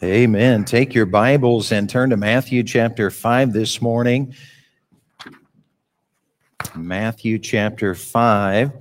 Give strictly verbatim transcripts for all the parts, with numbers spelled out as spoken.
Amen. Take your Bibles and turn to Matthew chapter five this morning. Matthew chapter five.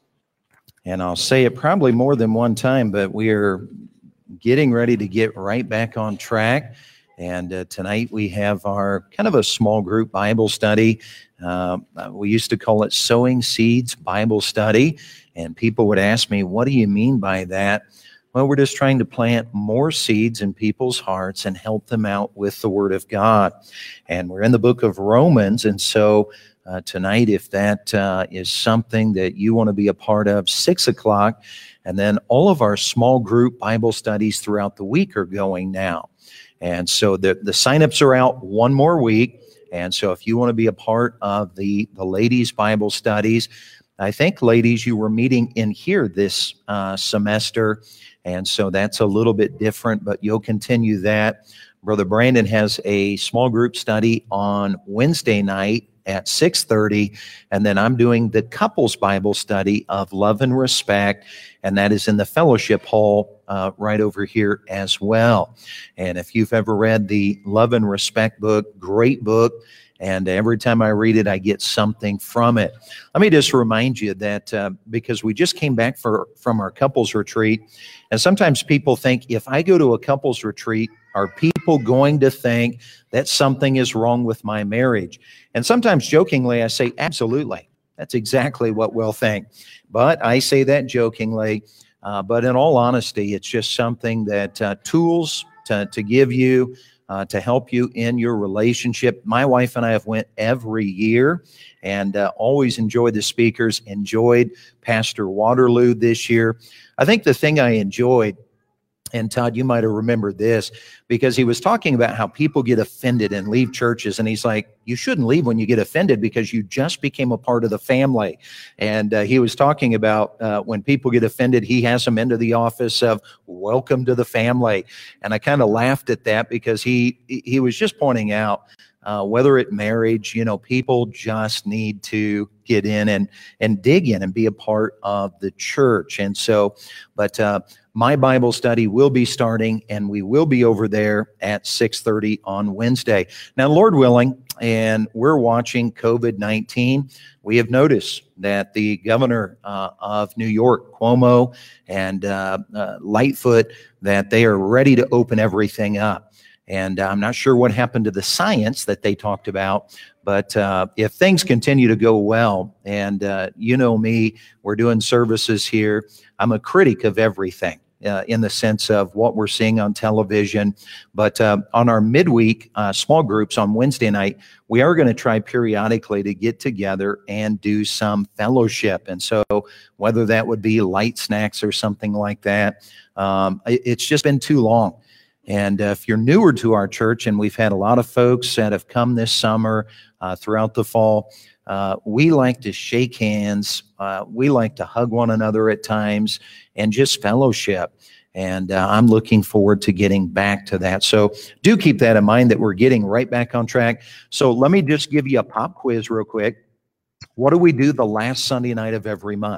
And I'll say it probably more than one time, but we are getting ready to get right back on track. And uh, tonight we have our kind of a small group Bible study. Uh, we used to call it Sowing Seeds Bible Study. And people would ask me, what do you mean by that? Well, we're just trying to plant more seeds in people's hearts and help them out with the Word of God. And we're in the book of Romans, and so uh, tonight, if that uh, is something that you want to be a part of, six o'clock, and then all of our small group Bible studies throughout the week are going now. And so the, the sign-ups are out one more week, and so if you want to be a part of the, the ladies' Bible studies, I think, ladies, you were meeting in here this uh, semester, and so that's a little bit different, but you'll continue that. Brother Brandon has a small group study on Wednesday night at six thirty, and then I'm doing the couples Bible study of Love and Respect, and that is in the fellowship hall uh, right over here as well. And if you've ever read the Love and Respect book, great book, and every time I read it, I get something from it. Let me just remind you that uh, because we just came back for, from our couples retreat, and sometimes people think, if I go to a couples retreat, are people going to think that something is wrong with my marriage? And sometimes jokingly, I say, absolutely. That's exactly what we'll think. But I say that jokingly. Uh, but in all honesty, it's just something that uh, tools to, to give you, Uh, to help you in your relationship. My wife and I have went every year and uh, always enjoyed the speakers, enjoyed Pastor Waterloo this year. I think the thing I enjoyed, and Todd, you might have remembered this, because he was talking about how people get offended and leave churches. And he's like, you shouldn't leave when you get offended because you just became a part of the family. And uh, he was talking about uh, when people get offended, he has them into the office of welcome to the family. And I kind of laughed at that because he he was just pointing out uh, whether at marriage, you know, people just need to get in and, and dig in and be a part of the church. And so, but uh, my Bible study will be starting, and we will be over there at six thirty on Wednesday. Now, Lord willing, and we're watching COVID nineteen, we have noticed that the governor uh, of New York, Cuomo, and uh, uh, Lightfoot, that they are ready to open everything up. And I'm not sure what happened to the science that they talked about, but uh, if things continue to go well, and uh, you know me, we're doing services here, I'm a critic of everything. Uh, in the sense of what we're seeing on television. But uh, on our midweek uh, small groups on Wednesday night, we are going to try periodically to get together and do some fellowship. And so whether that would be light snacks or something like that, um, it, it's just been too long. And uh, if you're newer to our church, and we've had a lot of folks that have come this summer, uh, throughout the fall, Uh, we like to shake hands. Uh, we like to hug one another at times and just fellowship. And uh, I'm looking forward to getting back to that. So do keep that in mind, that we're getting right back on track. So let me just give you a pop quiz real quick. What do we do the last Sunday night of every month?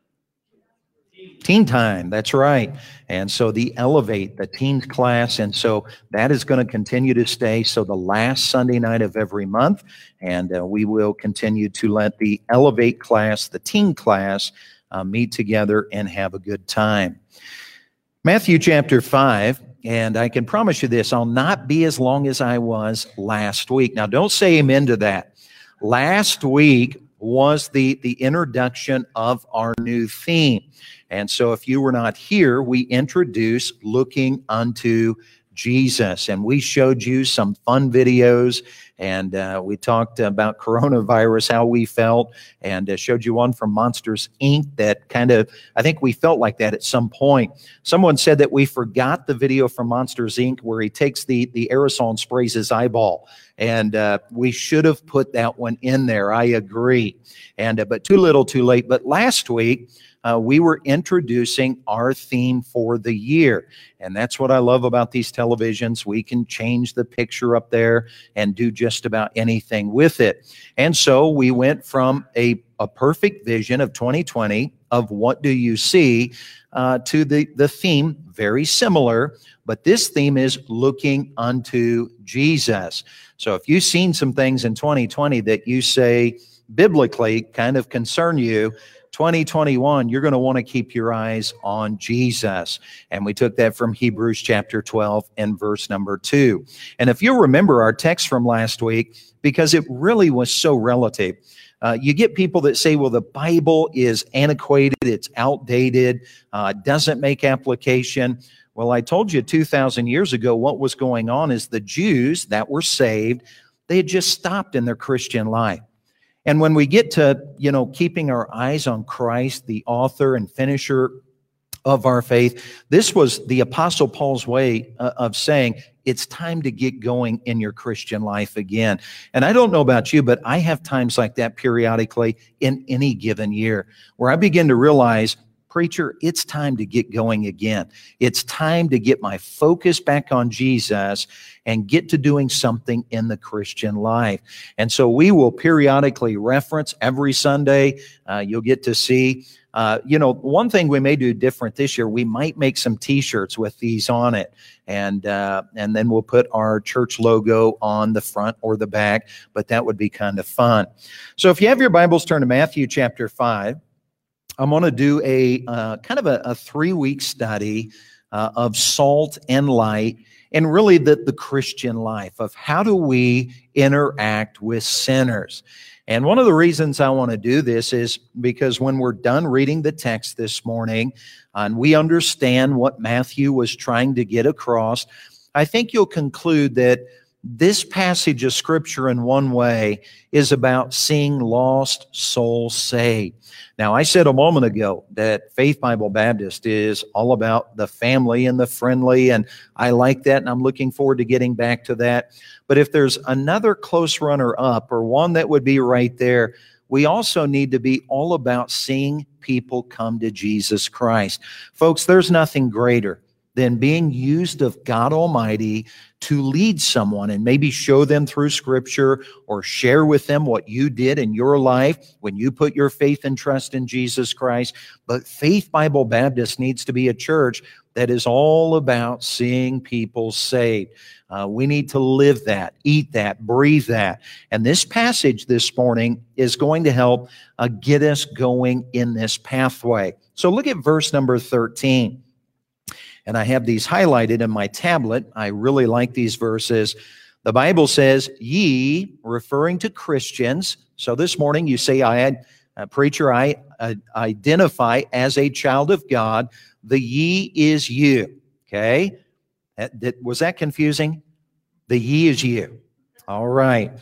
Teen time, that's right. And so the Elevate, the teens class, and so that is going to continue to stay. So the last Sunday night of every month, and uh, we will continue to let the Elevate class, the teen class, uh, meet together and have a good time. Matthew chapter five, and I can promise you this, I'll not be as long as I was last week. Now, don't say amen to that. Last week was the, the introduction of our new theme. And so if you were not here, we introduced Looking Unto Jesus, and we showed you some fun videos, and uh, we talked about coronavirus, how we felt, and uh, showed you one from Monsters, Incorporated that kind of, I think we felt like that at some point. Someone said that we forgot the video from Monsters, Incorporated where he takes the, the aerosol and sprays his eyeball, and uh, we should have put that one in there. I agree, and uh, but too little, too late. But last week, Uh, we were introducing our theme for the year. And that's what I love about these televisions. We can change the picture up there and do just about anything with it. And so we went from a, a perfect vision of twenty twenty of What Do You See uh, to the, the theme, very similar, but this theme is looking unto Jesus. So if you've seen some things in twenty twenty that you say biblically kind of concern you, twenty twenty-one, you're going to want to keep your eyes on Jesus. And we took that from Hebrews chapter twelve and verse number two. And if you'll remember our text from last week, because it really was so relative, uh, you get people that say, well, the Bible is antiquated, it's outdated, uh, doesn't make application. Well, I told you two thousand years ago what was going on is the Jews that were saved, they had just stopped in their Christian life. And when we get to, you know, keeping our eyes on Christ, the author and finisher of our faith, this was the Apostle Paul's way uh, of saying, it's time to get going in your Christian life again. And I don't know about you, but I have times like that periodically in any given year where I begin to realize, preacher, it's time to get going again. It's time to get my focus back on Jesus and get to doing something in the Christian life. And so we will periodically reference every Sunday. Uh, you'll get to see, uh, you know, one thing we may do different this year, we might make some T-shirts with these on it. And, uh, and then we'll put our church logo on the front or the back, but that would be kind of fun. So if you have your Bibles, turn to Matthew chapter five. I'm going to do a uh, kind of a, a three-week study uh, of salt and light and really the, the Christian life of how do we interact with sinners. And one of the reasons I want to do this is because when we're done reading the text this morning uh, and we understand what Matthew was trying to get across, I think you'll conclude that this passage of Scripture in one way is about seeing lost souls saved. Now, I said a moment ago that Faith Bible Baptist is all about the family and the friendly, and I like that, and I'm looking forward to getting back to that. But if there's another close runner-up or one that would be right there, we also need to be all about seeing people come to Jesus Christ. Folks, there's nothing greater than being used of God Almighty to lead someone and maybe show them through Scripture or share with them what you did in your life when you put your faith and trust in Jesus Christ. But Faith Bible Baptist needs to be a church that is all about seeing people saved. Uh, we need to live that, eat that, breathe that. And this passage this morning is going to help uh, get us going in this pathway. So look at verse number thirteen. And I have these highlighted in my tablet. I really like these verses. The Bible says, ye, referring to Christians. So this morning you say, I had, uh, preacher, I uh, identify as a child of God. The ye is you. Okay? That, that, was that confusing? The ye is you. All right.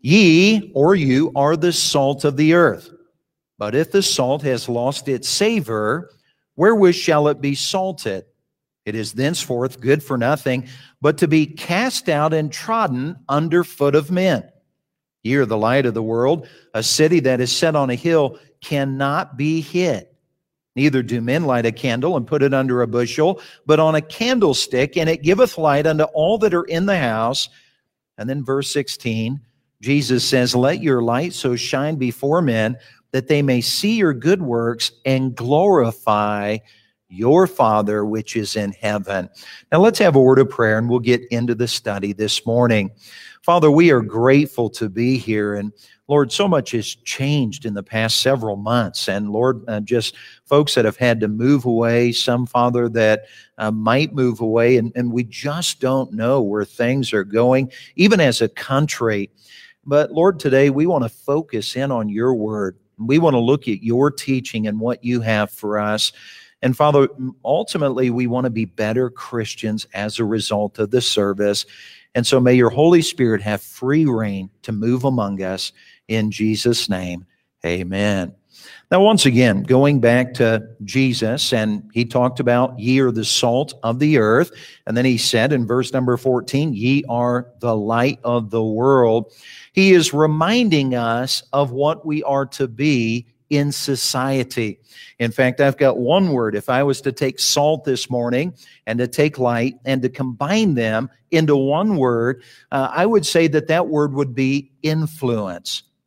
Ye, or you, are the salt of the earth. But if the salt has lost its savor, wherewith shall it be salted? It is thenceforth good for nothing, but to be cast out and trodden under foot of men. Ye are the light of the world. A city that is set on a hill cannot be hid. Neither do men light a candle and put it under a bushel, but on a candlestick, and it giveth light unto all that are in the house. And then verse sixteen, Jesus says, let your light so shine before men that they may see your good works and glorify your Father which is in heaven. Now let's have a word of prayer and we'll get into the study this morning. Father, we are grateful to be here, and Lord, so much has changed in the past several months, and Lord, uh, just folks that have had to move away, some, Father, that uh, might move away, and, and we just don't know where things are going, even as a country. But Lord, today we want to focus in on your word. We want to look at your teaching and what you have for us. And Father, ultimately, we want to be better Christians as a result of the service. And so may your Holy Spirit have free reign to move among us in Jesus' name. Amen. Now, once again, going back to Jesus, and he talked about ye are the salt of the earth. And then he said in verse number fourteen, ye are the light of the world. He is reminding us of what we are to be in society. In fact, I've got one word. If I was to take salt this morning and to take light and to combine them into one word, uh, I would say that that word would be influence.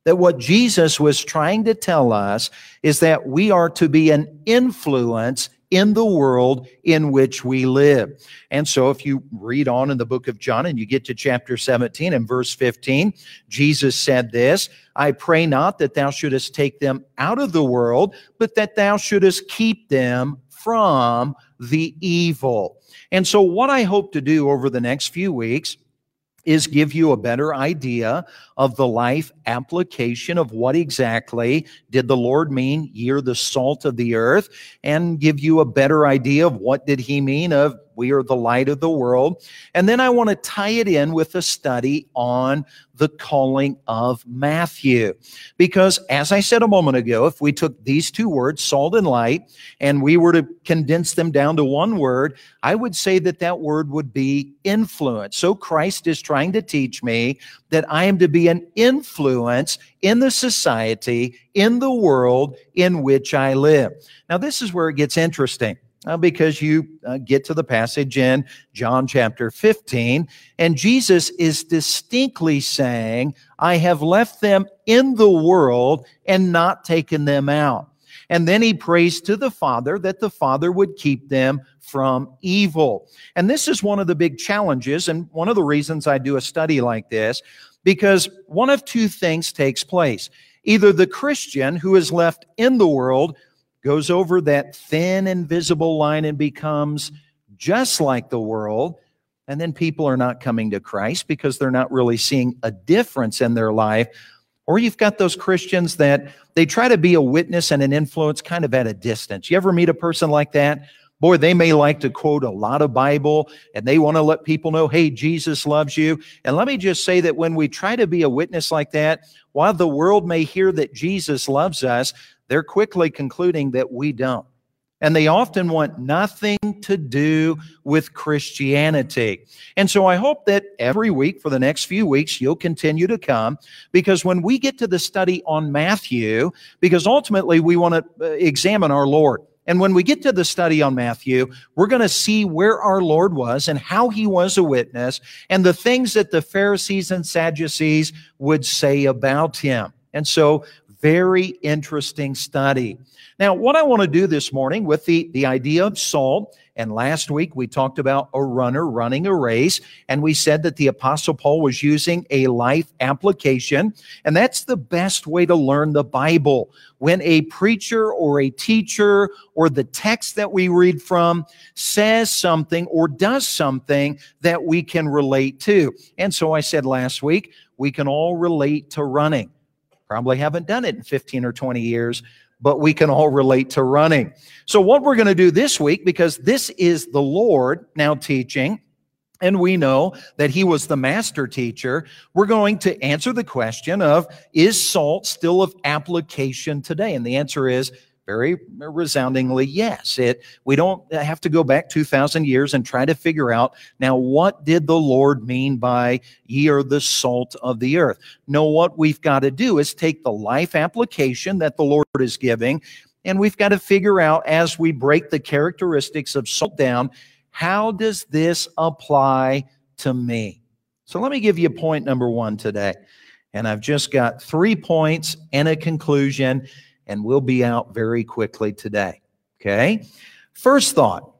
That what Jesus was trying to tell us is that we are to be an influence in the world in which we live. And so if you read on in the book of John and you get to chapter seventeen and verse fifteen, Jesus said this, I pray not that thou shouldest take them out of the world, but that thou shouldest keep them from the evil. And so what I hope to do over the next few weeks is give you a better idea of the life application of what exactly did the Lord mean, ye are the salt of the earth, and give you a better idea of what did he mean of we are the light of the world. And then I want to tie it in with a study on the calling of Matthew. Because as I said a moment ago, if we took these two words, salt and light, and we were to condense them down to one word, I would say that that word would be influence. So Christ is trying to teach me that I am to be an influence in the society, in the world in which I live. Now, this is where it gets interesting. Uh, because you uh, get to the passage in John chapter fifteen, and Jesus is distinctly saying, I have left them in the world and not taken them out. And then he prays to the Father that the Father would keep them from evil. And this is one of the big challenges, and one of the reasons I do a study like this, because one of two things takes place. Either the Christian who is left in the world goes over that thin, invisible line and becomes just like the world, and then people are not coming to Christ because they're not really seeing a difference in their life. Or you've got those Christians that they try to be a witness and an influence kind of at a distance. You ever meet a person like that? Boy, they may like to quote a lot of Bible, and they want to let people know, hey, Jesus loves you. And let me just say that when we try to be a witness like that, while the world may hear that Jesus loves us, they're quickly concluding that we don't. And they often want nothing to do with Christianity. And so I hope that every week for the next few weeks, you'll continue to come, because when we get to the study on Matthew, because ultimately we want to examine our Lord. And when we get to the study on Matthew, we're going to see where our Lord was and how he was a witness and the things that the Pharisees and Sadducees would say about him. And so very interesting study. Now, what I want to do this morning with the, the idea of salt, and last week we talked about a runner running a race, and we said that the Apostle Paul was using a life application, and that's the best way to learn the Bible. When a preacher or a teacher or the text that we read from says something or does something that we can relate to. And so I said last week, we can all relate to running. Probably haven't done it in fifteen or twenty years, but we can all relate to running. So what we're going to do this week, because this is the Lord now teaching, and we know that he was the master teacher, we're going to answer the question of, is salt still of application today? And the answer is very resoundingly yes. It, we don't have to go back two thousand years and try to figure out, now, what did the Lord mean by ye are the salt of the earth? No, what we've got to do is take the life application that the Lord is giving, and we've got to figure out, as we break the characteristics of salt down, how does this apply to me? So let me give you point number one today. And I've just got three points and a conclusion, and we'll be out very quickly today, okay? First thought,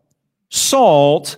salt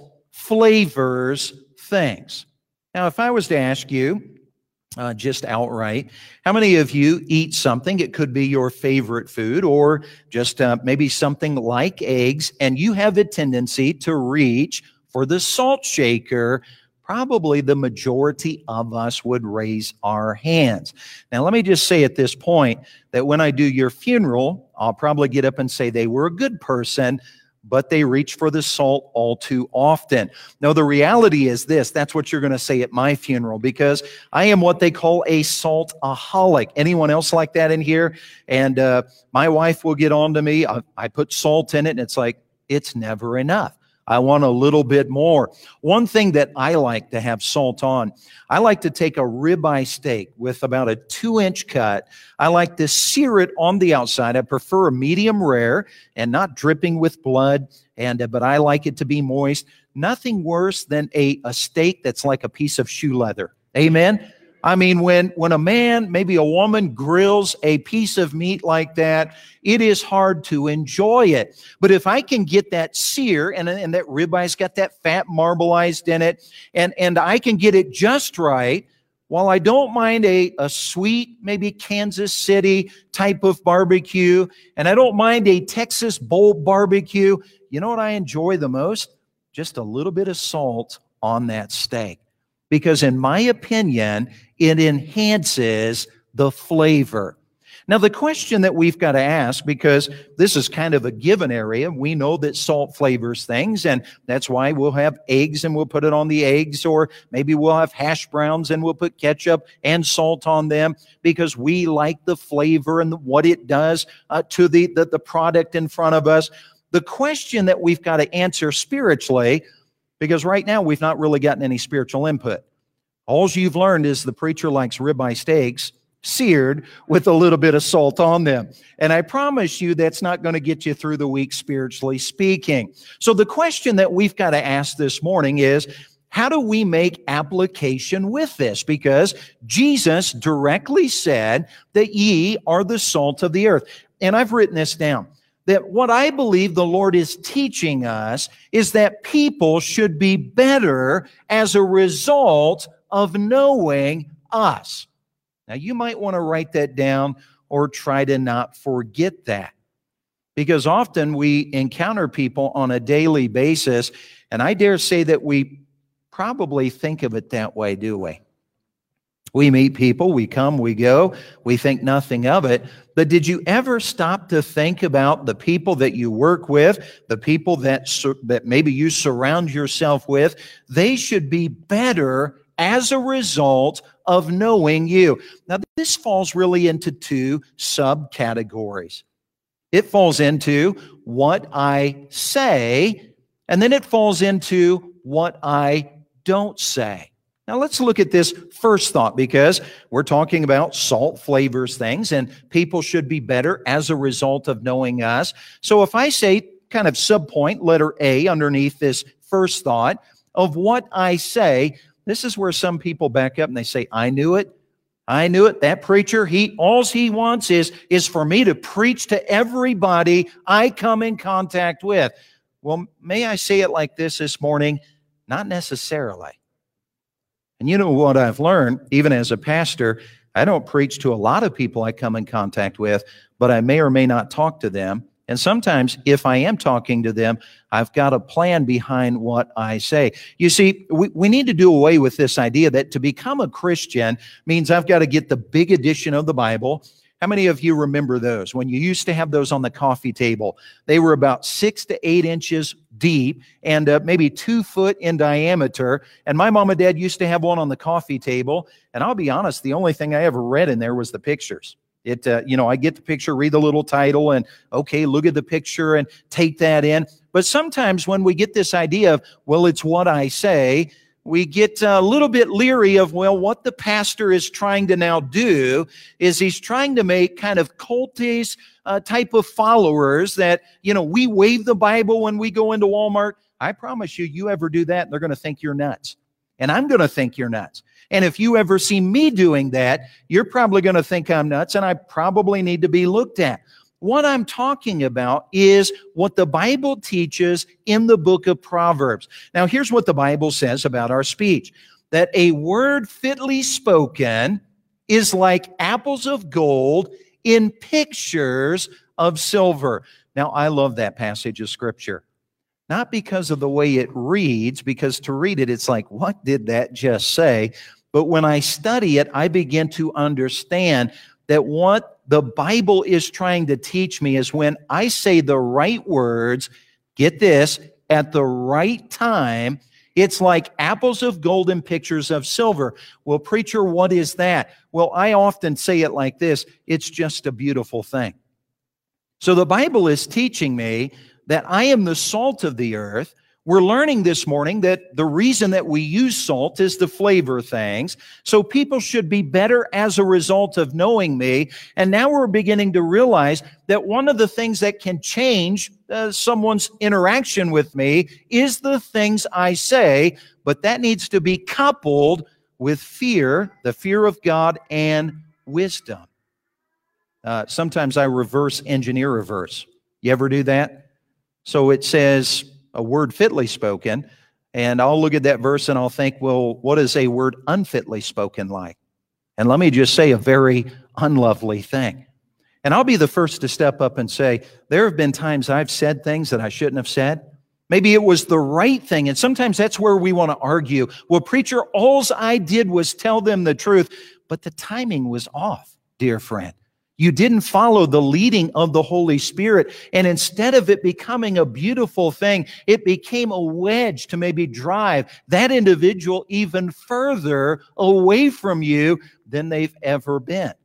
flavors things. Now, if I was to ask you, uh, just outright, how many of you eat something, it could be your favorite food, or just uh, maybe something like eggs, and you have a tendency to reach for the salt shaker? Probably the majority of us would raise our hands. Now, let me just say at this point that when I do your funeral, I'll probably get up and say they were a good person, but they reach for the salt all too often. Now, the reality is this, that's what you're going to say at my funeral, because I am what they call a saltaholic. Anyone else like that in here? And uh, my wife will get on to me. I, I put salt in it, and it's like, it's never enough. I want a little bit more. One thing that I like to have salt on, I like to take a ribeye steak with about a two-inch cut. I like to sear it on the outside. I prefer a medium rare and not dripping with blood, and uh, but I like it to be moist. Nothing worse than a, a steak that's like a piece of shoe leather. Amen? I mean, when, when a man, maybe a woman, grills a piece of meat like that, it is hard to enjoy it. But if I can get that sear, and, and that ribeye's got that fat marbleized in it, and, and I can get it just right, while I don't mind a, a sweet, maybe Kansas City type of barbecue, and I don't mind a Texas bowl barbecue, you know what I enjoy the most? Just a little bit of salt on that steak. Because in my opinion, it enhances the flavor. Now, the question that we've got to ask, because this is kind of a given area, we know that salt flavors things, and that's why we'll have eggs and we'll put it on the eggs, or maybe we'll have hash browns and we'll put ketchup and salt on them because we like the flavor and what it does uh, to the, the, the product in front of us. The question that we've got to answer spiritually, because right now we've not really gotten any spiritual input. All you've learned is the preacher likes ribeye steaks seared with a little bit of salt on them. And I promise you that's not going to get you through the week spiritually speaking. So the question that we've got to ask this morning is, how do we make application with this? Because Jesus directly said that ye are the salt of the earth. And I've written this down. That what I believe the Lord is teaching us is that people should be better as a result of knowing us. Now, you might want to write that down or try to not forget that. Because often we encounter people on a daily basis, and I dare say that we probably think of it that way, do we? We meet people, we come, we go, we think nothing of it. But did you ever stop to think about the people that you work with, the people that, that maybe you surround yourself with? They should be better as a result of knowing you. Now, this falls really into two subcategories. It falls into what I say, and then it falls into what I don't say. Now, let's look at this first thought, because we're talking about salt flavors things, and people should be better as a result of knowing us. So if I say kind of subpoint, letter A, underneath this first thought of what I say, this is where some people back up and they say, I knew it. I knew it. That preacher, he all he wants is, is for me to preach to everybody I come in contact with. Well, may I say it like this this morning? Not necessarily. And you know what I've learned, even as a pastor, I don't preach to a lot of people I come in contact with, but I may or may not talk to them. And sometimes if I am talking to them, I've got a plan behind what I say. You see, we, we need to do away with this idea that to become a Christian means I've got to get the big edition of the Bible. How many of you remember those? When you used to have those on the coffee table, they were about six to eight inches deep and uh, maybe two foot in diameter. And my mom and dad used to have one on the coffee table. And I'll be honest, the only thing I ever read in there was the pictures. It, uh, you know, I get the picture, read the little title, and okay, look at the picture and take that in. But sometimes when we get this idea of, well, it's what I say, we get a little bit leery of, well, what the pastor is trying to now do is he's trying to make kind of cultish uh, type of followers that, you know, we wave the Bible when we go into Walmart. I promise you, you ever do that, they're going to think you're nuts. And I'm going to think you're nuts. And if you ever see me doing that, you're probably going to think I'm nuts, and I probably need to be looked at. What I'm talking about is what the Bible teaches in the book of Proverbs. Now, here's what the Bible says about our speech, that a word fitly spoken is like apples of gold in pictures of silver. Now, I love that passage of Scripture. Not because of the way it reads, because to read it, it's like, what did that just say? But when I study it, I begin to understand that what the Bible is trying to teach me is when I say the right words, get this, at the right time, it's like apples of gold and pictures of silver. Well, preacher, what is that? Well, I often say it like this, it's just a beautiful thing. So the Bible is teaching me that I am the salt of the earth. We're learning this morning that the reason that we use salt is to flavor things. So people should be better as a result of knowing me. And now we're beginning to realize that one of the things that can change uh, someone's interaction with me is the things I say, but that needs to be coupled with fear, the fear of God, and wisdom. Uh, sometimes I reverse engineer a verse. You ever do that? So it says a word fitly spoken, and I'll look at that verse and I'll think, well, what is a word unfitly spoken like? And let me just say a very unlovely thing. And I'll be the first to step up and say, there have been times I've said things that I shouldn't have said. Maybe it was the right thing, and sometimes that's where we want to argue. Well, preacher, all I did was tell them the truth, but the timing was off, dear friend. You didn't follow the leading of the Holy Spirit, and instead of it becoming a beautiful thing, it became a wedge to maybe drive that individual even further away from you than they've ever been.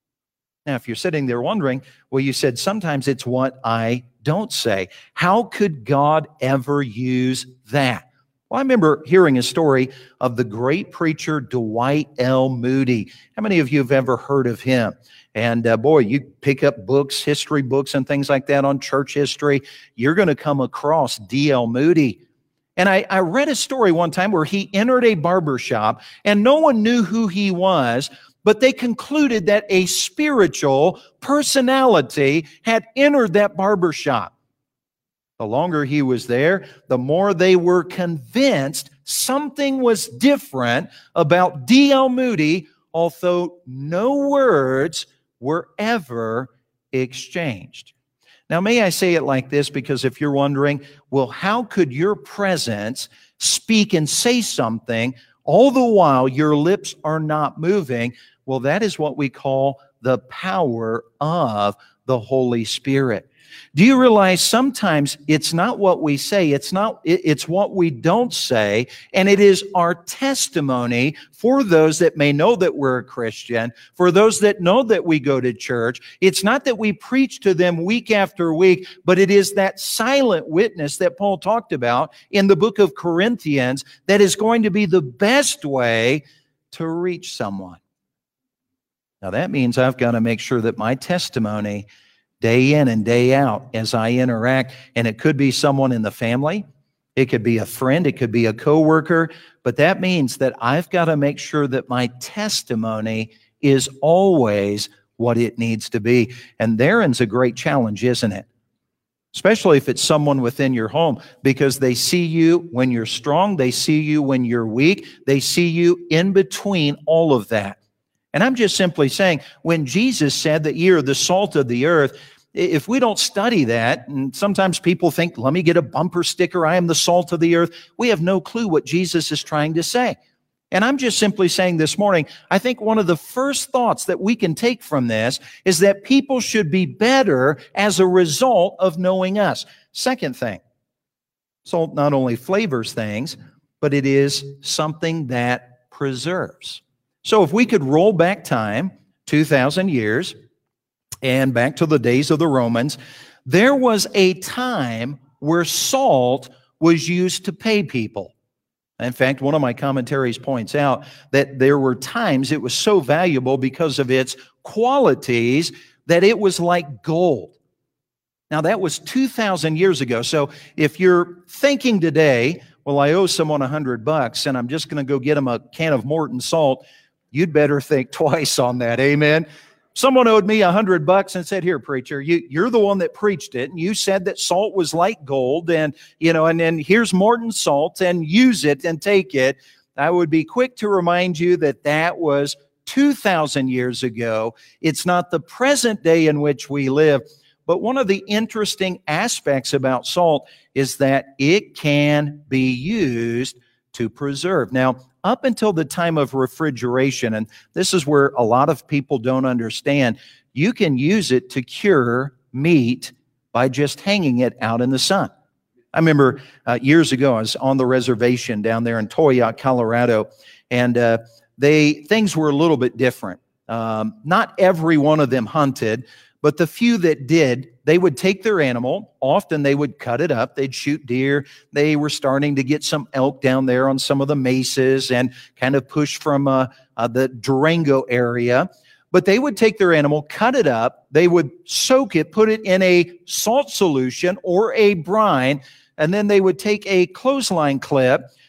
Now, if you're sitting there wondering, well, you said sometimes it's what I don't say. How could God ever use that? Well, I remember hearing a story of the great preacher Dwight L. Moody. How many of you have ever heard of him? And uh, boy, you pick up books, history books and things like that on church history, you're going to come across D L. Moody. And I, I read a story one time where he entered a barber shop and no one knew who he was, but they concluded that a spiritual personality had entered that barber shop. The longer he was there, the more they were convinced something was different about D L. Moody, although no words were ever exchanged. Now, may I say it like this, because if you're wondering, well, how could your presence speak and say something all the while your lips are not moving? Well, that is what we call the power of the Holy Spirit. Do you realize sometimes it's not what we say, it's not, it's what we don't say, and it is our testimony for those that may know that we're a Christian, for those that know that we go to church. It's not that we preach to them week after week, but it is that silent witness that Paul talked about in the book of Corinthians that is going to be the best way to reach someone. Now that means I've got to make sure that my testimony day in and day out as I interact, and it could be someone in the family, it could be a friend, it could be a coworker, but that means that I've got to make sure that my testimony is always what it needs to be. And therein's a great challenge, isn't it? Especially if it's someone within your home, because they see you when you're strong, they see you when you're weak, they see you in between all of that. And I'm just simply saying, when Jesus said that you're the salt of the earth, if we don't study that, and sometimes people think, let me get a bumper sticker, I am the salt of the earth, we have no clue what Jesus is trying to say. And I'm just simply saying this morning, I think one of the first thoughts that we can take from this is that people should be better as a result of knowing us. Second thing, salt not only flavors things, but it is something that preserves. So if we could roll back time two thousand years and back to the days of the Romans, there was a time where salt was used to pay people. In fact, one of my commentaries points out that there were times it was so valuable because of its qualities that it was like gold. Now, that was two thousand years ago. So if you're thinking today, well, I owe someone a hundred bucks and I'm just going to go get them a can of Morton salt, you'd better think twice on that. Amen. Someone owed me a hundred bucks and said, here, preacher, you, you're the one that preached it. And you said that salt was like gold and, you know, and then here's Morton salt and use it and take it. I would be quick to remind you that that was two thousand years ago. It's not the present day in which we live. But one of the interesting aspects about salt is that it can be used to preserve. Now, up until the time of refrigeration, and this is where a lot of people don't understand, you can use it to cure meat by just hanging it out in the sun. I remember uh, years ago, I was on the reservation down there in Toyah, Colorado, and uh, they things were a little bit different. Um, not every one of them hunted, but the few that did, they would take their animal. Often they would cut it up. They'd shoot deer. They were starting to get some elk down there on some of the mesas and kind of push from uh, uh, the Durango area. But they would take their animal, cut it up. They would soak it, put it in a salt solution or a brine, and then they would take a clothesline clip,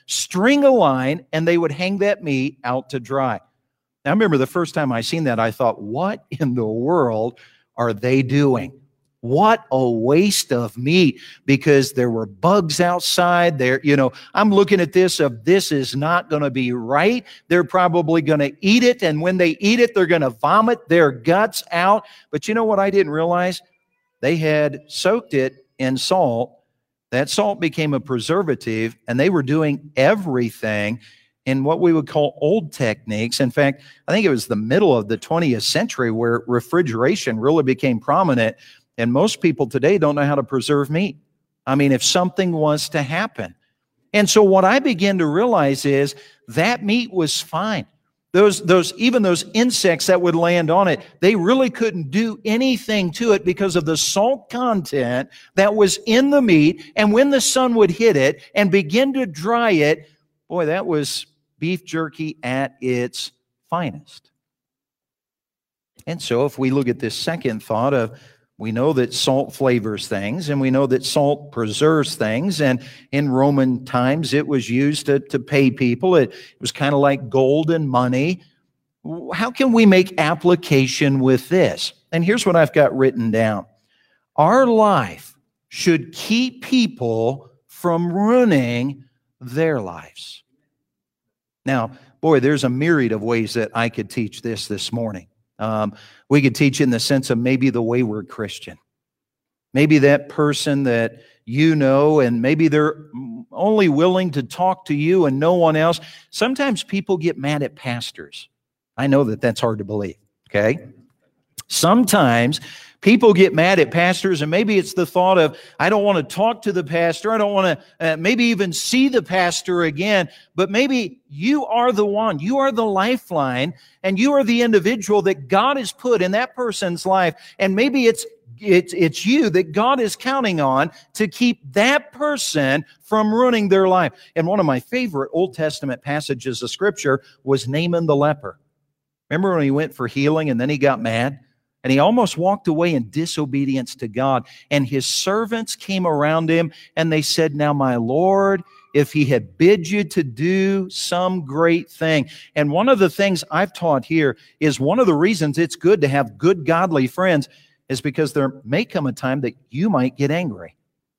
string a line, and they would hang that meat out to dry. Now, I remember the first time I seen that, I thought, what in the world are they doing? What a waste of meat, because there were bugs outside there. You know, I'm looking at this of this is not going to be right. They're probably going to eat it. And when they eat it, they're going to vomit their guts out. But you know what I didn't realize? They had soaked it in salt. That salt became a preservative, and they were doing everything in what we would call old techniques. In fact, I think it was the middle of the twentieth century where refrigeration really became prominent. And most people today don't know how to preserve meat. I mean, if something was to happen. And so what I began to realize is that meat was fine. Those, those, even those insects that would land on it, they really couldn't do anything to it because of the salt content that was in the meat. And when the sun would hit it and begin to dry it, boy, that was beef jerky at its finest. And so if we look at this second thought of, we know that salt flavors things, and we know that salt preserves things. And in Roman times, it was used to, to pay people. It, it was kind of like gold and money. How can we make application with this? And here's what I've got written down. Our life should keep people from ruining their lives. Now, boy, there's a myriad of ways that I could teach this this morning. Um, we could teach in the sense of maybe the wayward Christian. Maybe that person that you know, and maybe they're only willing to talk to you and no one else. Sometimes people get mad at pastors. I know that that's hard to believe, okay? Sometimes people get mad at pastors, and maybe it's the thought of, I don't want to talk to the pastor. I don't want to uh, maybe even see the pastor again. But maybe you are the one. You are the lifeline, and you are the individual that God has put in that person's life. And maybe it's it's it's you that God is counting on to keep that person from ruining their life. And one of my favorite Old Testament passages of Scripture was Naaman the leper. Remember when he went for healing and then he got mad? And he almost walked away in disobedience to God. And his servants came around him and they said, now, my Lord, if he had bid you to do some great thing. And one of the things I've taught here is one of the reasons it's good to have good, godly friends is because there may come a time that you might get angry.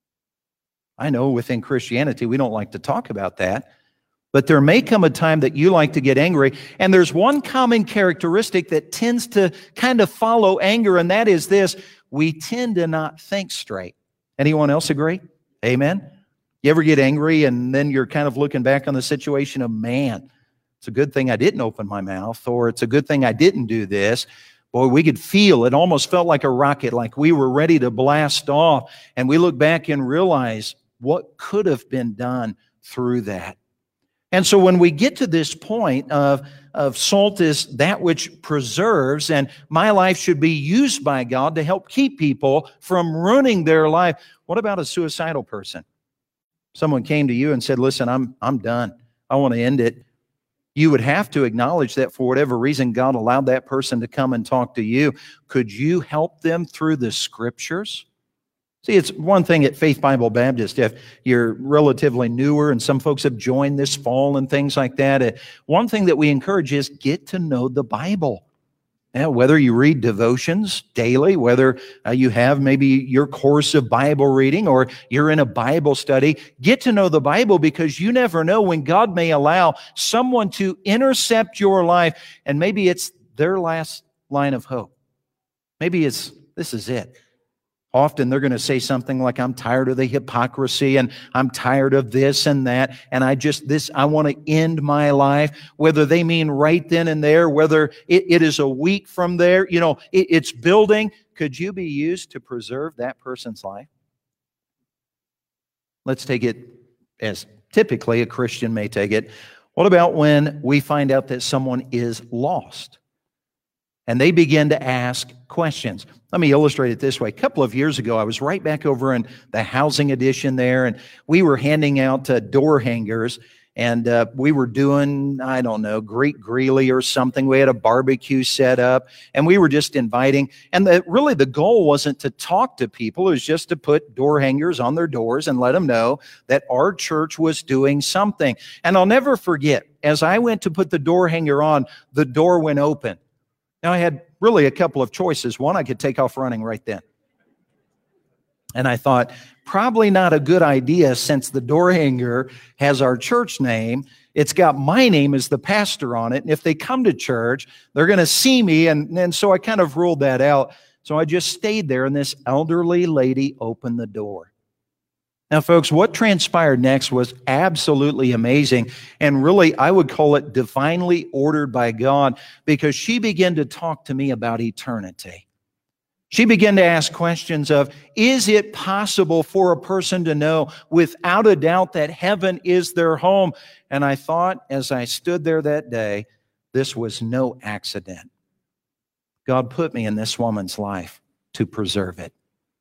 I know within Christianity, we don't like to talk about that. But there may come a time that you like to get angry. And there's one common characteristic that tends to kind of follow anger, and that is this: we tend to not think straight. Anyone else agree? Amen? You ever get angry and then you're kind of looking back on the situation of, man, it's a good thing I didn't open my mouth, or it's a good thing I didn't do this. Boy, we could feel, it almost felt like a rocket, like we were ready to blast off. And we look back and realize what could have been done through that. And so when we get to this point of, of salt is that which preserves, and my life should be used by God to help keep people from ruining their life, what about a suicidal person? Someone came to you and said, listen, I'm, I'm done. I want to end it. You would have to acknowledge that for whatever reason, God allowed that person to come and talk to you. Could you help them through the Scriptures? See, it's one thing at Faith Bible Baptist, if you're relatively newer and some folks have joined this fall and things like that, uh, one thing that we encourage is get to know the Bible. Yeah, whether you read devotions daily, whether uh, you have maybe your course of Bible reading or you're in a Bible study, get to know the Bible, because you never know when God may allow someone to intercept your life, and maybe it's their last line of hope. Maybe it's, this is it. Often they're going to say something like, I'm tired of the hypocrisy, and I'm tired of this and that, and I just, this, I want to end my life. Whether they mean right then and there, whether it, it is a week from there, you know, it, it's building. Could you be used to preserve that person's life? Let's take it as typically a Christian may take it. What about when we find out that someone is lost and they begin to ask questions? Let me illustrate it this way. A couple of years ago, I was right back over in the housing edition there, and we were handing out uh, door hangers. and uh, we were doing, I don't know, Greek Greeley or something. We had a barbecue set up, and we were just inviting. And the, really the goal wasn't to talk to people. It was just to put door hangers on their doors and let them know that our church was doing something. And I'll never forget, as I went to put the door hanger on, the door went open. Now, I had really a couple of choices. One, I could take off running right then. And I thought, probably not a good idea since the door hanger has our church name. It's got my name as the pastor on it. And if they come to church, they're going to see me. And, and so I kind of ruled that out. So I just stayed there, and this elderly lady opened the door. Now, folks, what transpired next was absolutely amazing. And really, I would call it divinely ordered by God, because she began to talk to me about eternity. She began to ask questions of, is it possible for a person to know without a doubt that heaven is their home? And I thought, as I stood there that day, this was no accident. God put me in this woman's life to preserve it.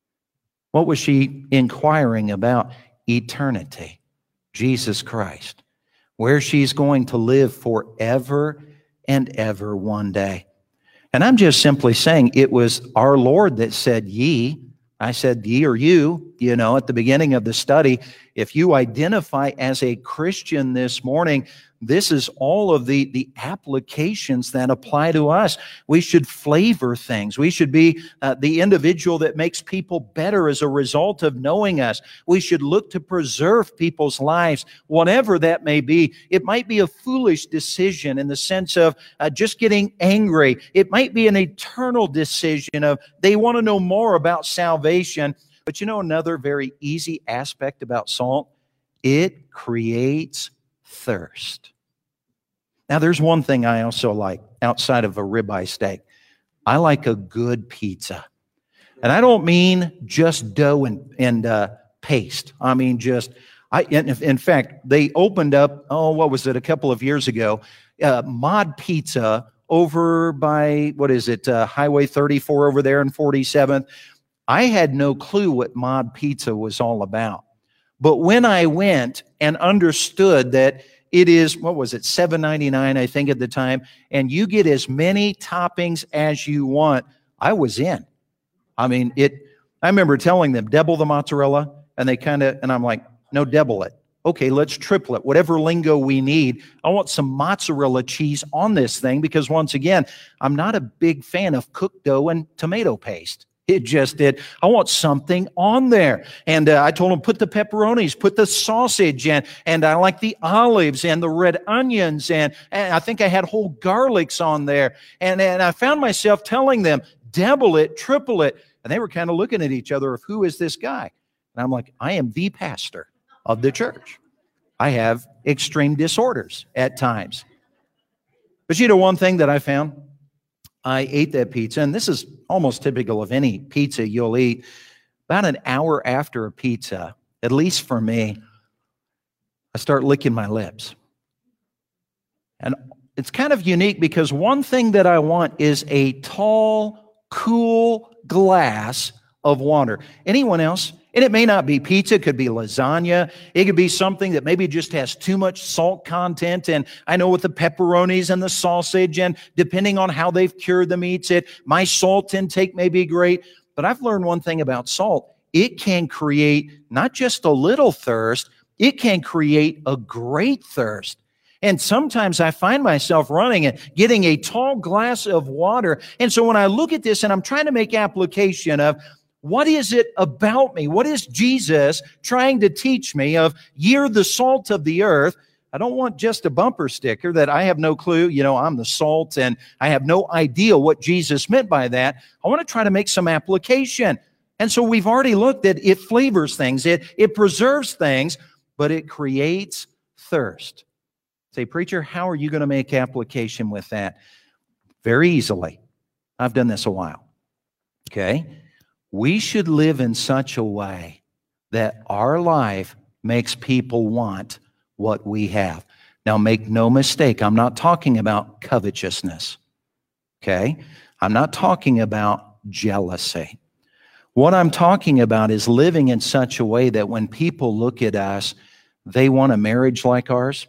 What was she inquiring about? Eternity, Jesus Christ, where she's going to live forever and ever one day. And I'm just simply saying it was our Lord that said ye. I said ye or you, you know, at the beginning of the study. If you identify as a Christian this morning, this is all of the, the applications that apply to us. We should flavor things. We should be uh, the individual that makes people better as a result of knowing us. We should look to preserve people's lives, whatever that may be. It might be a foolish decision in the sense of uh, just getting angry. It might be an eternal decision of they want to know more about salvation. But you know another very easy aspect about salt? It creates thirst. Now, there's one thing I also like outside of a ribeye steak. I like a good pizza. And I don't mean just dough and, and uh, paste. I mean just, I. In, in fact, they opened up, oh, what was it, a couple of years ago, uh, Mod Pizza over by, what is it, uh, Highway thirty-four over there in forty-seventh. I had no clue what Mod Pizza was all about. But when I went and understood that it is, what was it, seven ninety-nine, I think at the time, and you get as many toppings as you want, I was in. I mean, it. I remember telling them, double the mozzarella, and they kind of, and I'm like, no, double it. Okay, let's triple it, whatever lingo we need. I want some mozzarella cheese on this thing, because once again, I'm not a big fan of cooked dough and tomato paste. It just did. I want something on there. And uh, I told them, put the pepperonis, put the sausage, and, and I like the olives and the red onions. And, and I think I had whole garlics on there. And, and I found myself telling them, double it, triple it. And they were kind of looking at each other of, who is this guy? And I'm like, I am the pastor of the church. I have extreme disorders at times. But you know one thing that I found? I ate that pizza, and this is almost typical of any pizza you'll eat. About an hour after a pizza, at least for me, I start licking my lips. And it's kind of unique because one thing that I want is a tall, cool glass of water. Anyone else? And it may not be pizza, it could be lasagna. It could be something that maybe just has too much salt content. And I know with the pepperonis and the sausage, and depending on how they've cured the meats, it my salt intake may be great. But I've learned one thing about salt. It can create not just a little thirst, it can create a great thirst. And sometimes I find myself running and getting a tall glass of water. And so when I look at this and I'm trying to make application of, what is it about me? What is Jesus trying to teach me of, you're the salt of the earth? I don't want just a bumper sticker that I have no clue, you know, I'm the salt and I have no idea what Jesus meant by that. I want to try to make some application. And so we've already looked at it flavors things, it, it preserves things, but it creates thirst. Say, preacher, how are you going to make application with that? Very easily. I've done this a while. Okay? We should live in such a way that our life makes people want what we have. Now, make no mistake, I'm not talking about covetousness, okay? I'm not talking about jealousy. What I'm talking about is living in such a way that when people look at us, they want a marriage like ours.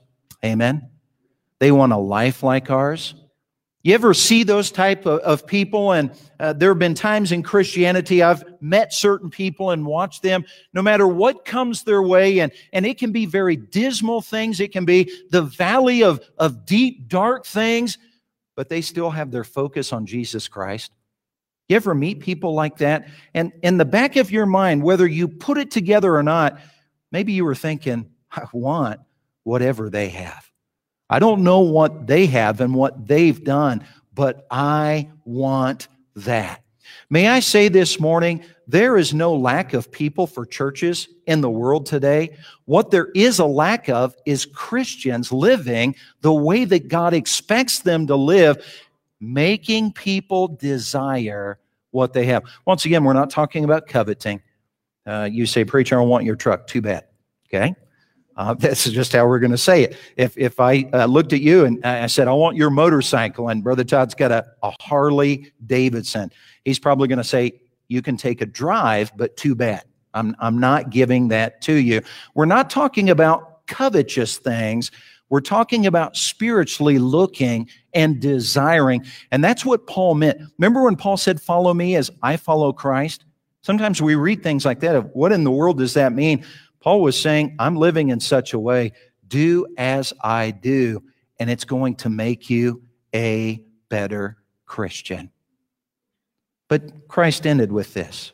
Amen? They want a life like ours. You ever see those type of, of people? And uh, there have been times in Christianity I've met certain people and watched them, no matter what comes their way, and, and it can be very dismal things. It can be the valley of, of deep, dark things, but they still have their focus on Jesus Christ. You ever meet people like that? And in the back of your mind, whether you put it together or not, maybe you were thinking, I want whatever they have. I don't know what they have and what they've done, but I want that. May I say this morning, there is no lack of people for churches in the world today. What there is a lack of is Christians living the way that God expects them to live, making people desire what they have. Once again, we're not talking about coveting. Uh, you say, preacher, I want your truck. Too bad. Okay? Uh, that's just how we're going to say it. If if I uh, looked at you and I said, I want your motorcycle, and Brother Todd's got a, a Harley Davidson, he's probably going to say, you can take a drive, but too bad. I'm, I'm not giving that to you. We're not talking about covetous things. We're talking about spiritually looking and desiring. And that's what Paul meant. Remember when Paul said, follow me as I follow Christ? Sometimes we read things like that. Of what in the world does that mean? Paul was saying, I'm living in such a way, do as I do, and it's going to make you a better Christian. But Christ ended with this.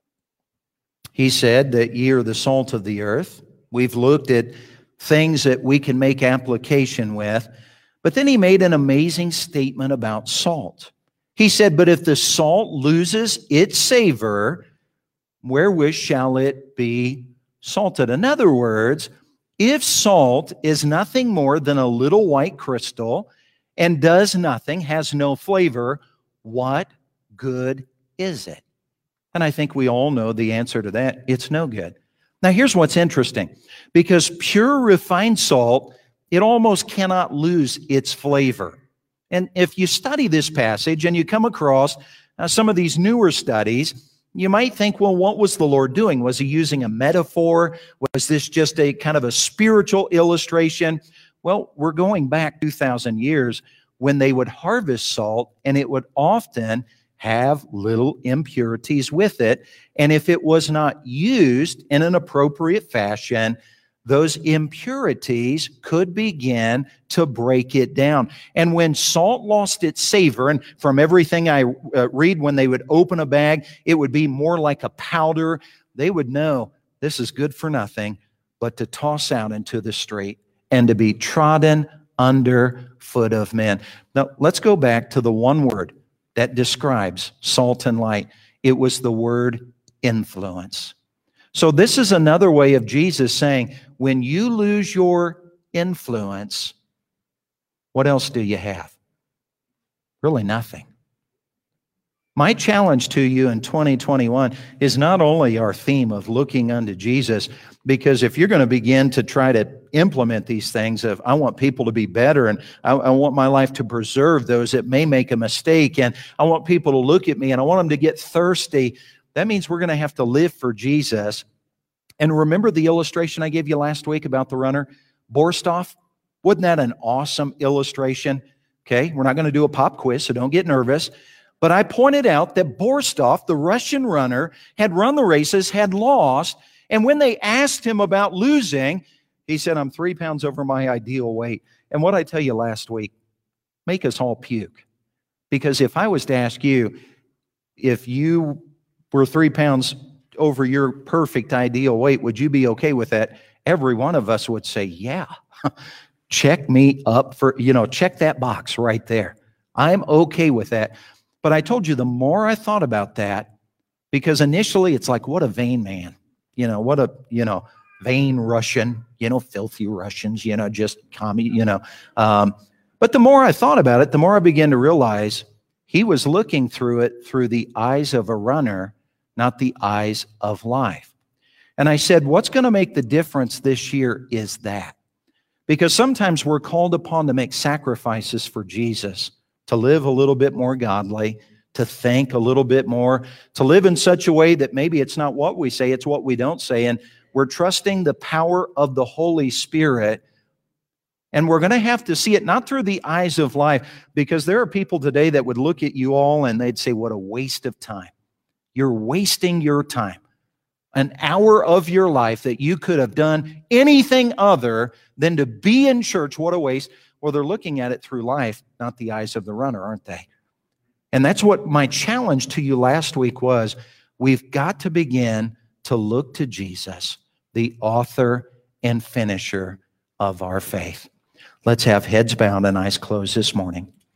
He said that ye are the salt of the earth. We've looked at things that we can make application with, but then he made an amazing statement about salt. He said, but if the salt loses its savor, wherewith shall it be salted? In other words, if salt is nothing more than a little white crystal and does nothing, has no flavor, what good is it? And I think we all know the answer to that. It's no good. Now, here's what's interesting. Because pure refined salt, it almost cannot lose its flavor. And if you study this passage and you come across uh, some of these newer studies, you might think, well, what was the Lord doing? Was he using a metaphor? Was this just a kind of a spiritual illustration? Well, we're going back two thousand years when they would harvest salt, and it would often have little impurities with it. And if it was not used in an appropriate fashion, those impurities could begin to break it down. And when salt lost its savor, and from everything I uh, read, when they would open a bag, it would be more like a powder. They would know this is good for nothing but to toss out into the street and to be trodden under foot of men. Now, let's go back to the one word that describes salt and light. It was the word influence. So this is another way of Jesus saying, when you lose your influence, what else do you have? Really nothing. My challenge to you in twenty twenty-one is not only our theme of looking unto Jesus, because if you're going to begin to try to implement these things of, I want people to be better, and I, I want my life to preserve those that may make a mistake, and I want people to look at me, and I want them to get thirsty, that means we're going to have to live for Jesus. And remember the illustration I gave you last week about the runner, Borstov? Wasn't that an awesome illustration? Okay, we're not going to do a pop quiz, so don't get nervous. But I pointed out that Borstov, the Russian runner, had run the races, had lost, and when they asked him about losing, he said, I'm three pounds over my ideal weight. And what I tell you last week, make us all puke. Because if I was to ask you, if you were three pounds over your perfect ideal weight, would you be okay with that? Every one of us would say, yeah, check me up for, you know, check that box right there. I'm okay with that. But I told you, the more I thought about that, because initially it's like, what a vain man, you know, what a, you know, vain Russian, you know, filthy Russians, you know, just commie, you know. Um, but the more I thought about it, the more I began to realize he was looking through it through the eyes of a runner, not the eyes of life. And I said, what's going to make the difference this year is that. Because sometimes we're called upon to make sacrifices for Jesus, to live a little bit more godly, to think a little bit more, to live in such a way that maybe it's not what we say, it's what we don't say. And we're trusting the power of the Holy Spirit And we're going to have to see it not through the eyes of life, because there are people today that would look at you all and they'd say, what a waste of time. You're wasting your time. An hour of your life that you could have done anything other than to be in church. What a waste. Well, they're looking at it through life, not the eyes of the runner, aren't they? And that's what my challenge to you last week was. We've got to begin to look to Jesus, the author and finisher of our faith. Let's have heads bowed and eyes closed this morning.